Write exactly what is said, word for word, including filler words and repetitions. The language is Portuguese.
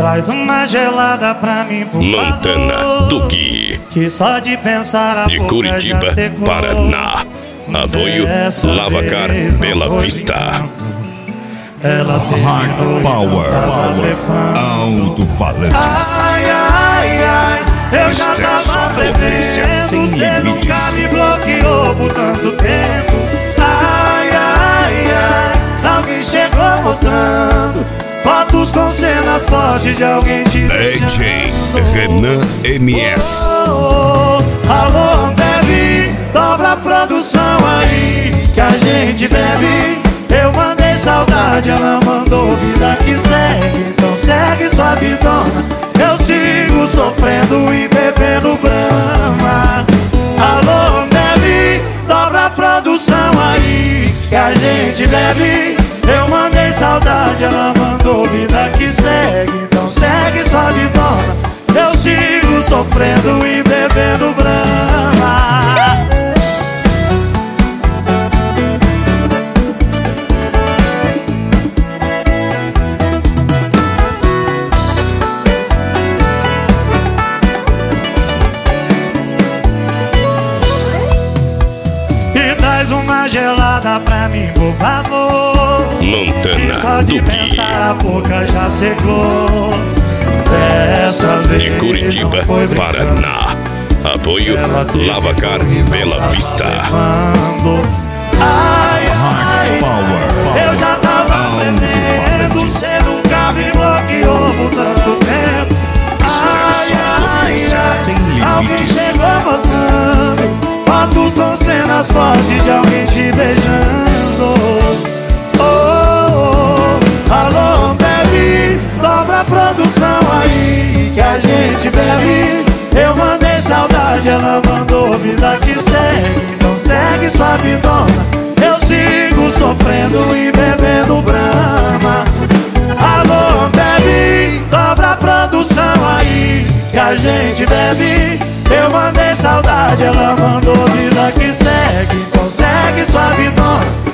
Traz uma gelada pra mim, por Montana favor, Duque, que só de pensar a de boca Curitiba, já secou. Paraná. Apoio Dessa Lavacar vez não Bela foi Vista. Ela Hard Power, Power, alto-falantes. Ai, ai, ai, eu já Isto é só tava potência sem prevendo, cê limites. nunca me bloqueou por tanto tempo. Ai, ai, ai, alguém chegou mostrando fotos com cenas fortes de alguém te D J Renan M S. Oh, oh, alô, Ambev, dobra a produção aí que a gente bebe. Eu mandei saudade, ela mandou vida que segue. Então segue sua vidona, eu sigo sofrendo e bebendo Brahma. Alô, Ambev, dobra a produção aí que a gente bebe. Eu mandei saudade, ela mandou vida que segue. Então segue sua vidona, eu sigo sofrendo e bebendo Brahma. E traz uma gelada pra mim, por favor. Montana Só de Duque, pensar a boca já secou. Dessa vez de Curitiba, não foi brincando. Paraná. Apoio Ela teve Lavacar corrido, Bela tava Vista. levando. Ai, ai, Power, eu já tava prevendo, alto-falantes. cê nunca me bloqueou por tanto tempo. Isto é só Ai, potência ai, sem alguém limites. chegou mostrando fotos com cenas fortes de alguém te beijando. Oh, oh, oh, alô, Ambev, dobra a produção aí que a gente bebe. Eu mandei saudade, ela mandou vida que segue. Então segue sua vidona, eu sigo sofrendo e bebendo Brahma. Alô, Ambev, dobra a produção aí que a gente bebe. Eu mandei saudade, ela mandou vida que segue. Então segue sua vidona,